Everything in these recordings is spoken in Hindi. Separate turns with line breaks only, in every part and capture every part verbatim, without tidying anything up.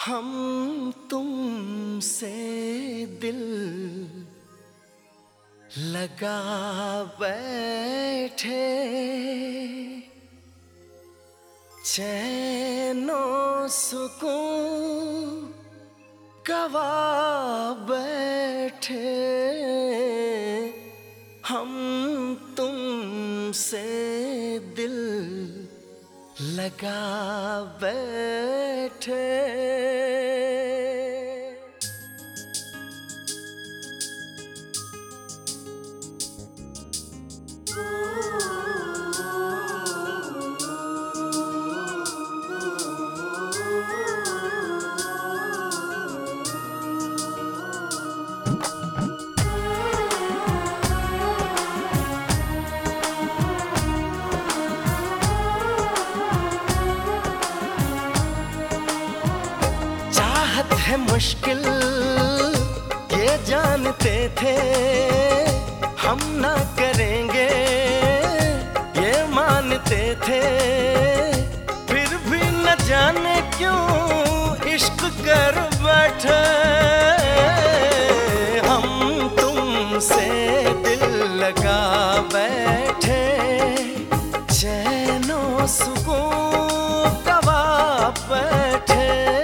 हम तुमसे दिल लगा बैठे, चैनो सुकून गवा बैठे। हम तुमसे दिल लगा बैठे। है मुश्किल ये जानते थे, हम ना करेंगे ये मानते थे, फिर भी न जाने क्यों इश्क कर बैठे। हम तुमसे दिल लगा बैठे, चैनो सुकून गवा बैठे।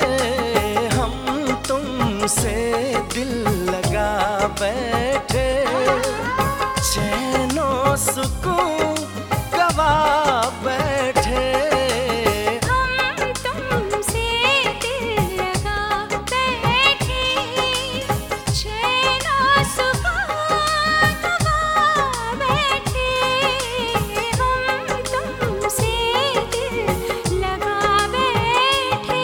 से दिल लगा बैठे, चैनो सुकून गवा बैठे।
हम तुमसे दिल लगा बैठे, चैनो सुकून गवा बैठे। हम तुमसे दिल लगा बैठे।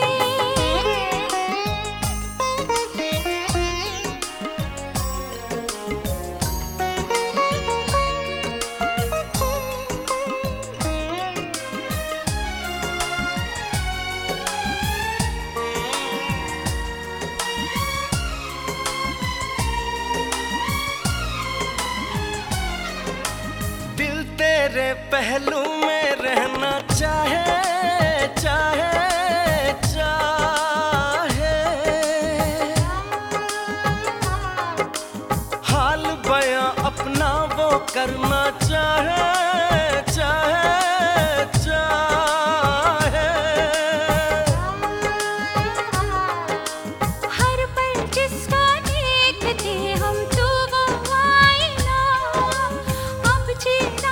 तेरे पहलू में रहना चाहे चाहे चाहे, हाल बयां अपना वो करना चाहे चाहे चाहे।
हर पल जिसका देखते हम तो वो आईना, अब जीना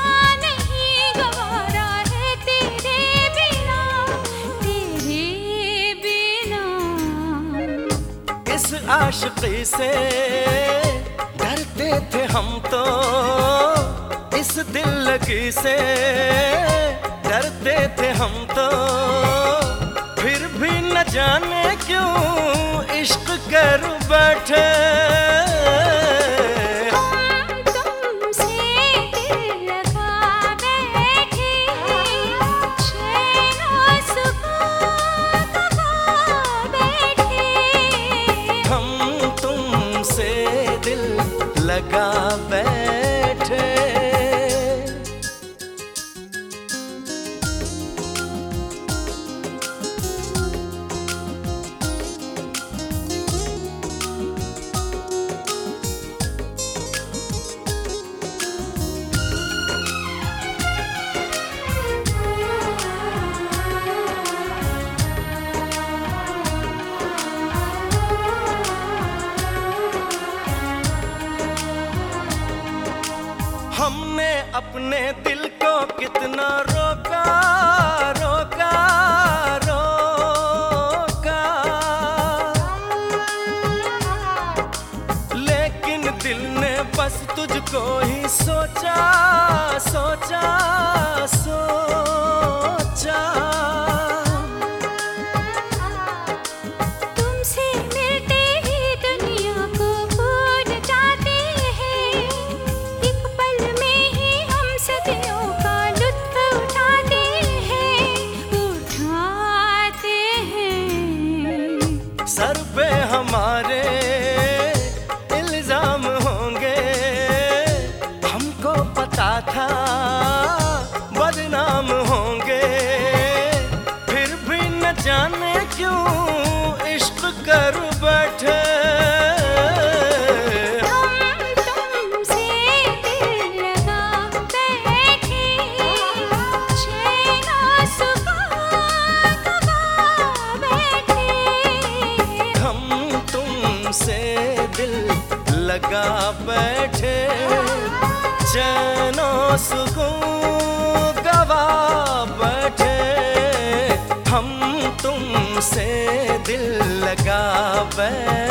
आशिक़ी से डरते थे हम तो, इस दिल लगी से डरते थे हम तो, फिर भी न जाने क्यों इश्क कर बैठे। लगा बैठे। हमने अपने दिल को कितना रोका रोका रोका, लेकिन दिल ने बस तुझको ही सोचा सोचा सोचा। सर पे हमारे इल्जाम होंगे, हमको पता था जाने क्यों इश्क कर बैठे।
हम तुमसे दिल लगा बैठे, चैन और सुकून गवा बैठे।
हम तुमसे दिल लगा बैठे, चैन और सुकून गवा बैठे। हम तुमसे दिल लगा बैठे।